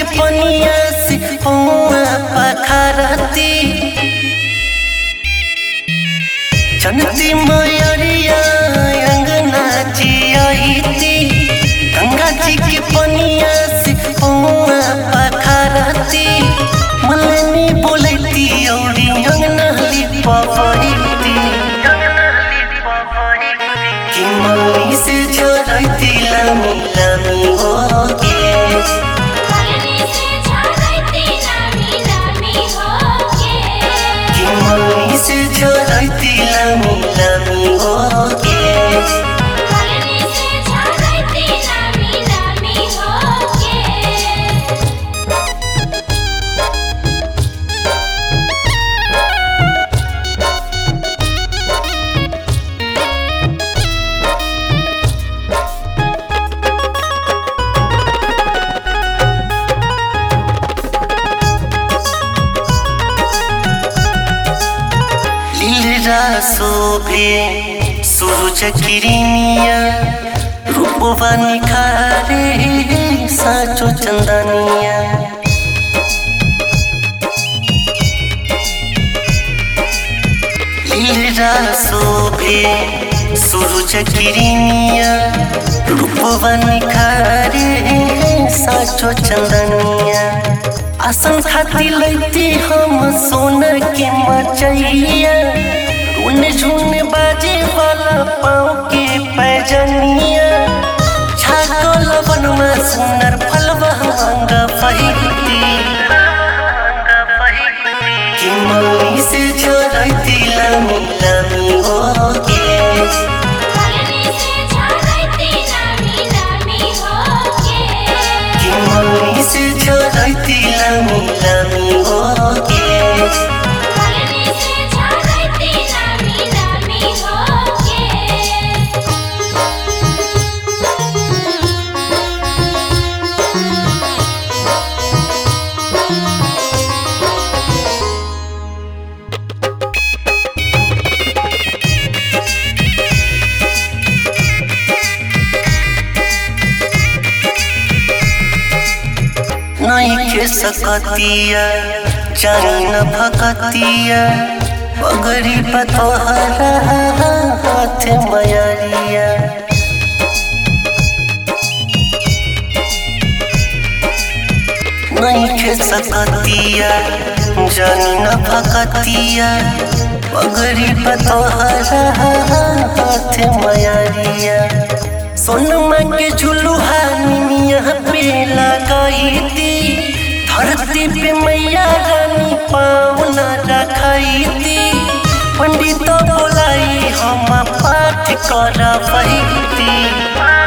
के पनिया से पौआ पखारती जनती मयरिया अंगना जियाती गंगा जी के पनिया से पौआ पखारती मलनी बोलती औरी अंगना लिपवती कि मम्मी से झरती लामी लामी होके मम्मी से झरती लामी लामी होके शोभे सूरज किरनिया रूपवा निखारे साचो चंदनिया लीला शोभे सूरज किरनिया रूपवा निखारे साचो चंदनिया आसन खाती लैती हम सोना के मचैया उन झुन बाजे वाला पाँव के पैजनिया छागल बनवा सुनर फलवा अंग फहिती कि मम्मी से झरती लामी लामी होके कि मम्मी से झरती लामी लामी होके नहीं के सकतिया जानी न भकतिया पगड़ी पतोहरा हाथ मयरिया नहीं के सकतिया जानी न भकतिया पगड़ी पतोहरा हाथ मयरिया सोनमा के झुलुहा निमिया पे लगाई थी धरती पे मैया रानी पावना रखाई थी पंडित बोलाई हम पाठ करवैती।